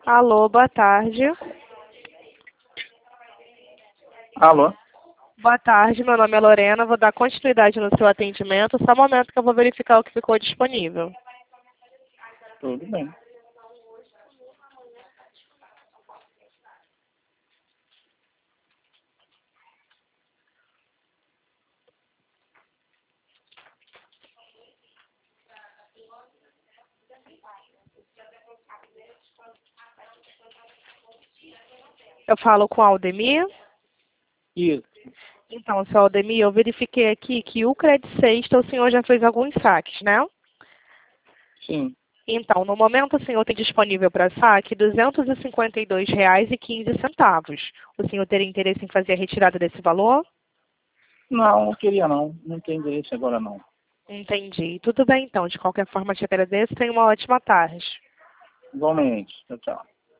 Alô, boa tarde. Alô? Boa tarde, meu nome é Lorena. Vou dar continuidade no seu atendimento. Só um momento que eu vou verificar o que ficou disponível. Tudo bem. Eu falo com o Aldemir. Isso. Então, seu Aldemir, eu verifiquei aqui que o Credit Sexta o senhor já fez alguns saques, né? Sim. Então, no momento o senhor tem disponível para saque R$ 252,15. O senhor teria interesse em fazer a retirada desse valor? Não queria não. Não tem interesse agora não. Entendi. Tudo bem então. De qualquer forma, te agradeço. Tenha uma ótima tarde. Igualmente. Tchau, tchau.